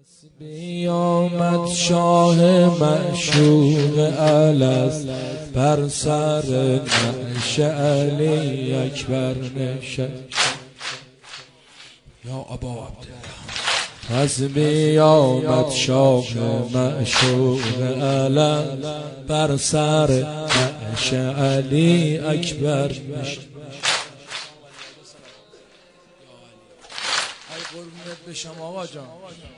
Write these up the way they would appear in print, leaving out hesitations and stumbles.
بیامد شاه معشوق الست بر سر نعش علی اکبر نشست. یا ابا عبدالله. پس بیامد شاه معشوق الست بر سر نعش علی اکبر نشست. قربونت بشم آقا جان.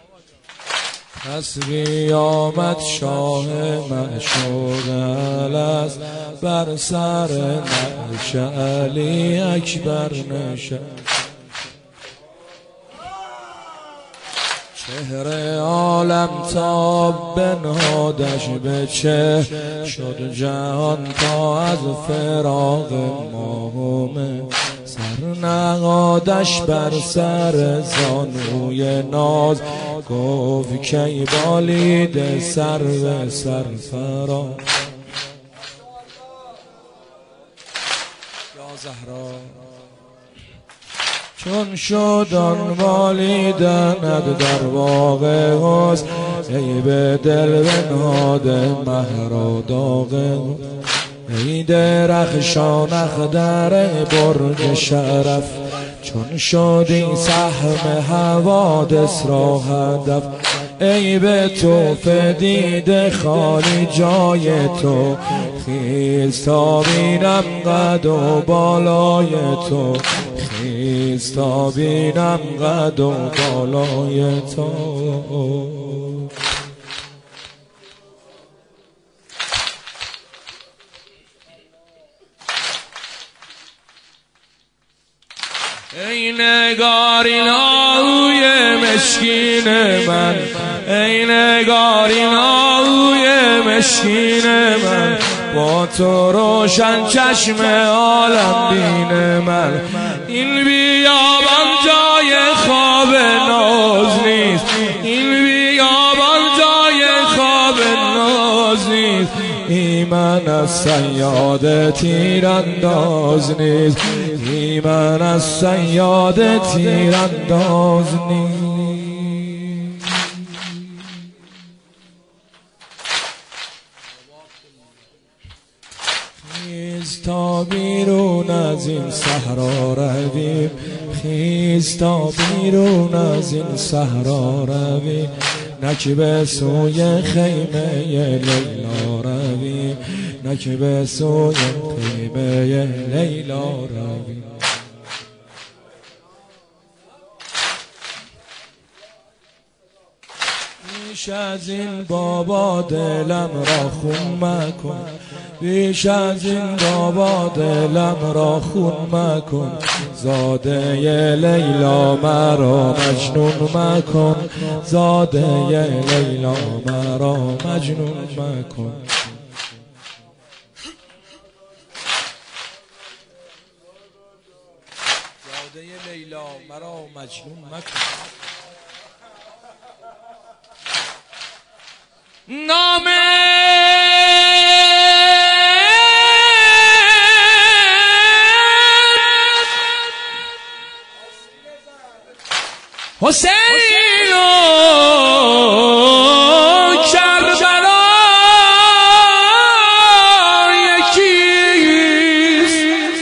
پس بیامد شاه معشوق الست بر سر نعش علی اکبر نشست. چهره عالم تاب بنهادش به چه شد جهان تا از فراق ماهمه سر نهادش بر سر زانوی ناز گفت کی بالید سر به سر فرا. یا زهرا چون شد آن والیدند در باغ حسن ای به دل بنهاده مهر و داغ ای درخشان اخضر برج شرف چون شدی سهم حوادث را هدف ای به تو فدیده خالی جای تو خیز تا بینم قد و بالای تو خیز تا بینم قد و بالای تو. ای نگارین آهوی مشکین من ای نگارین آهوی مشکین من با تو روشن چشم عالم بین من این بیابان جای خواب ناز نیست این بیابان جای خواب ناز نیست ایمن از صیاد تیرانداز نیست ایمن از صیاد تیرانداز نیست. خیز تا بیرون از این صحرا رویم خیز تا بیرون از این صحرا رویم نک به سوی خیمه لیلا رویم نک به سوی خیمه لیلا رویم. بیش از این بابا دلم را خون مکن بیش از این بابا دلم را خون مکن زاده لیلا مرا مجنون مکن زاده لیلا مرا مجنون مکن. زاده لیلا مرا مجنون مکن. نام حسین و کربلا یکیست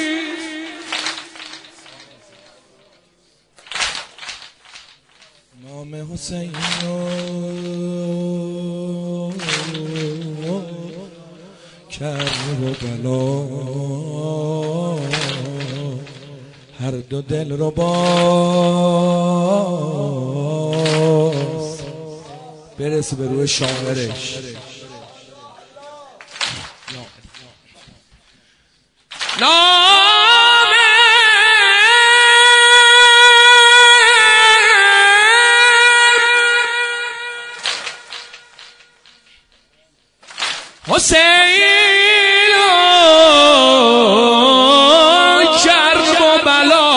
نام حسین کرب و بلا هر دو دل رو باز برسه به روی شاعرش. نام حسین کرب و بلا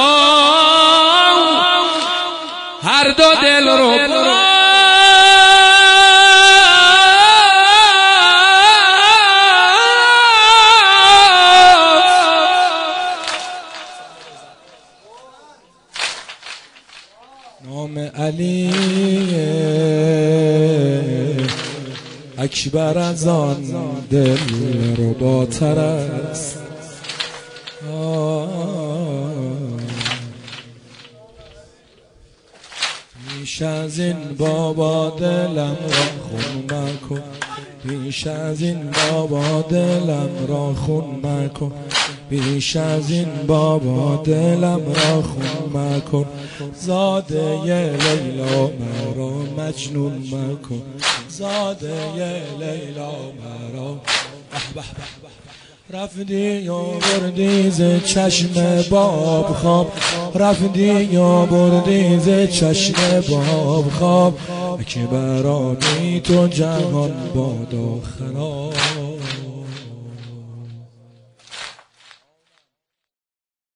هر دو دل رو نام علی اکبر از آن دل رو با ترس. بیش از این بابا دلم را خون مکن، بیش از این بابا دلم را خون مکن، بیش از این بابا دلم را خون مکن. زاده لیلا مرا مجنون مکن، زاده لیلا مرا. رفتی و بردی ز چشم باب خواب، رفتی و بردی ز چشم باب خواب، که برای تو جهان بادا خراب.